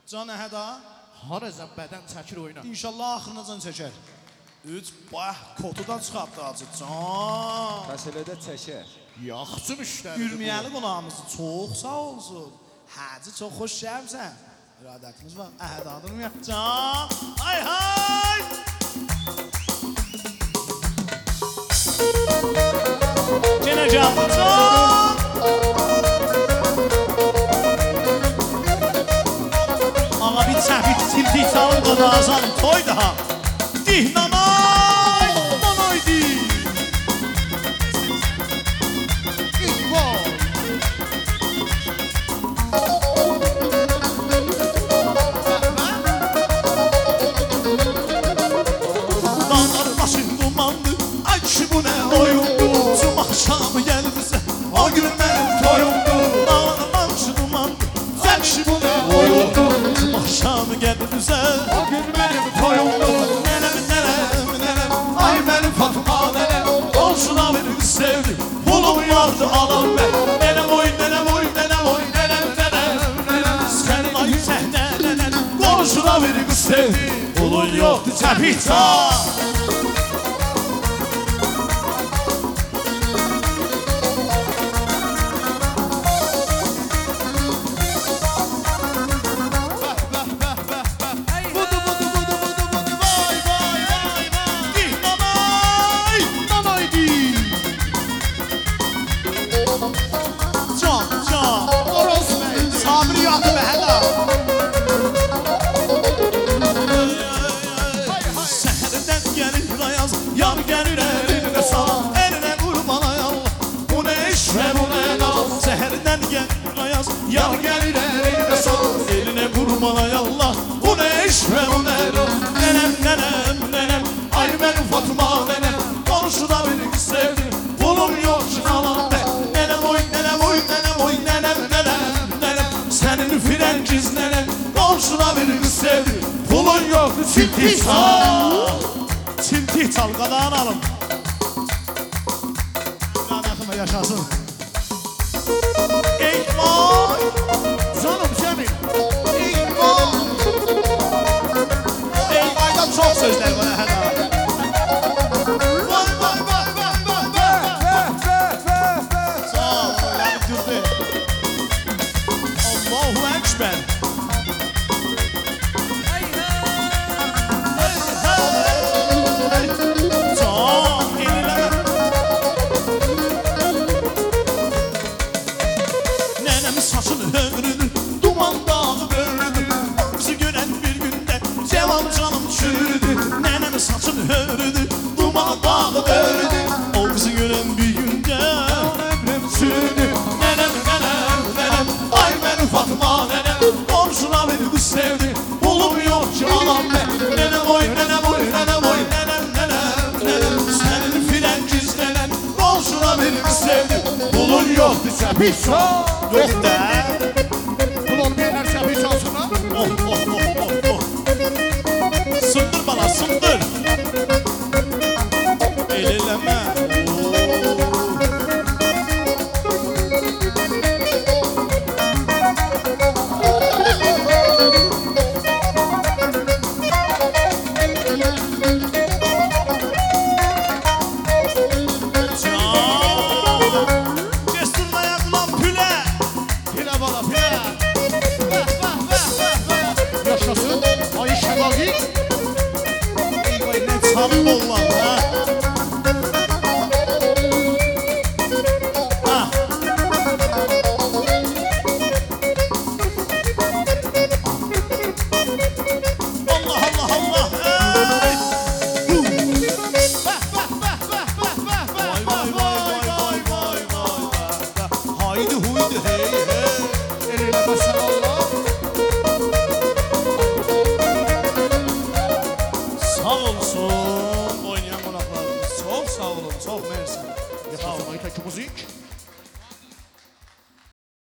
Can Əhəda. Haracan bədən çəkir oyuna. İnşallah axırınacan çəkər. 3 bax kotudan çıxartdı acı can. Məsələdə çəkər. Yaxşı müştəri. Ürməyəli qonağımız çox sağ olsun. Hacı çox xoş gəlmisən. İradətimiz var. Əhədadır mı? Can. Hay hay. Yenə canlı can. Ağa bir çəpik tiltik çalın qonağızanım. Toy daha. Dihnanay. Nanaydi. Akşamı gelirse o gün benim toyumdu. Ağlanan şu dumandı. Sen şu bu ne oyundu. Akşamı gelirse o gün benim toyumdu. Nenem ay benim Fatma nenem. Olsuna beni sevdi. Bulum yardı alan ben. Nenem oy nenem oy nenem oy nenem. Senin ay sehne nenem. Olsuna beni sevdi. Bulun yoktu çapita. Yar gelir eline sal, eline vurmalay Allah. Bu ne iş ve bu ne rol? Nenem, ay benim Fatma nenem. Komşuda beni sevdi, bulum yok şınalan be. Nenem oy, nenem. Senin Frengiz nenem. Komşuda beni sevdi, bulun yok. Çintik çal, çintik çal, qadağını alın. Rahmetime yaşasın. Eyvah! Canım Cemil! Eyvah! Eyvah'da çok sözler var Əhəda. Vay! Sağ ol, yanıp durdu. Allahu Ekber! Can, elinə saçın ömrünü duman dağı böldü. Bizi gören bir günde cevan canım çürüdü. Nenem saçın ömrünü duman dağı böldü. O bizi gören bir günde ömrüm çürüdü. Nenem ay benim Fatma nenem. Komşuna beni kız sevdi, bulum yok ki alan be. Nenem oy nenem. Senin Frengiz nenem. Komşuna beni kız sevdi, bulun yoktu çapit. Yok da. Bulun birler çapit çalsınlar. Oh. Sındır bana, sındır. Elileme. Yaşasın, ay şevazi. Sabır ol.